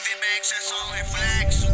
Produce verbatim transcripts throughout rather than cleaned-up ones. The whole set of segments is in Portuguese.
vive bem que isso é só um reflexo.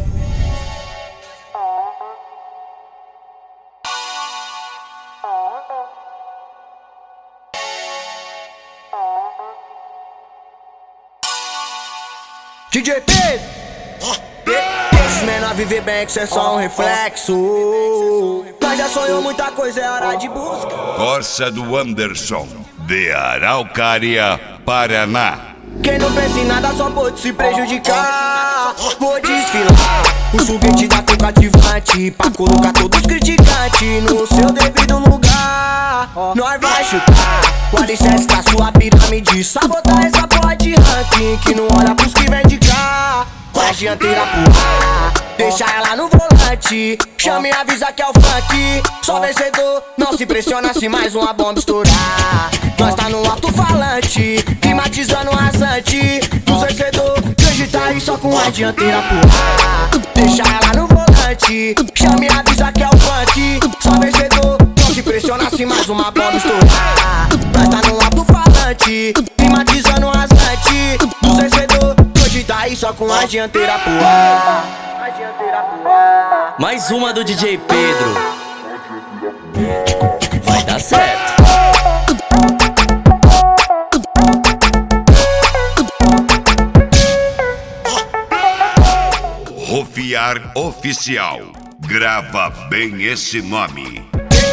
D J Pedro, esse menor viver bem que isso é só um reflexo. Mas já sonhou muita coisa, é hora de busca. Corsa do Anderson, de Araucária, Paraná. Quem não pensa em nada só pode se prejudicar. Vou desfilar o foguete da cor cativante pra colocar todos os criticantes no seu devido lugar. Nós vai chutar o alicerce da sua pirâmide, sabotar essa porra de ranking que não olha pros que vem de cá. Faz dianteira pro ar, deixa ela no volante. Chame e avisa que é o funk, só vencedor. Não se pressiona se mais uma bomba estourar. Nós tá no alto-falante, climatizando o rasante dos vencedores. Acredita aí só com a dianteira pro ar, deixa ela no volante. Chame e avisa que é o funk, só vencedor. Não se pressiona se mais uma bomba estourar. Nós tá no alto-falante, climatizando o rasante dos vencedores. Acredita aí só com a dianteira pro ar, a dianteira pro ar. Mais uma do D J Pedro. Vai dar certo. Rofiar Oficial. Grava bem esse nome.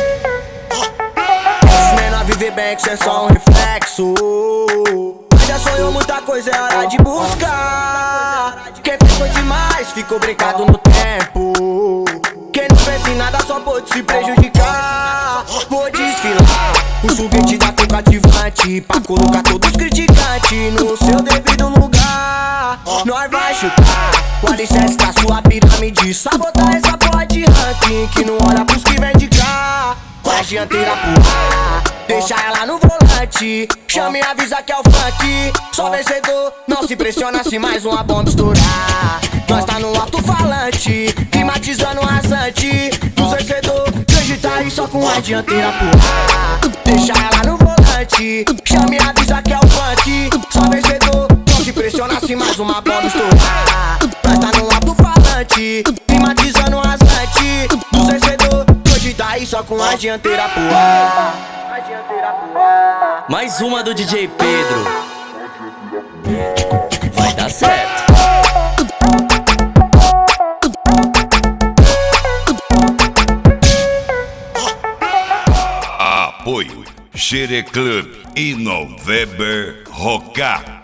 Esse menor viver bem que isso é só um reflexo. Já sonhou muita coisa, é hora de buscar. Quem pensou demais ficou brincado no tempo. Quem não pensa em nada só pode se prejudicar. Vou desfilar o foguete da cor cativante pra colocar todos os criticantes no seu devido lugar. Nós vai chutar o alicerce da sua pirâmide, sabotar essa porra de ranking que não olha pros que vem de cá. Faz dianteira pro ar, deixa ela no volante. Chame e avisa que é o funk, só vencedor. Não se pressiona se mais uma bomba estourar. Nós tá no alto-falante, climatizando o rasante dos vencedores. Acredita aí só com a dianteira pro ar, deixa ela no volante. Chame e avisa que é o funk, só vencedor. Não se pressiona se mais uma bomba estourar. Nós tá no alto-falante, climatizando o rasante dos vencedores. Acredita aí só com a dianteira pro ar, a dianteira pro ar. Mais uma do D J Pedro. Vai dar certo. Apoio Xere Club e November Roca.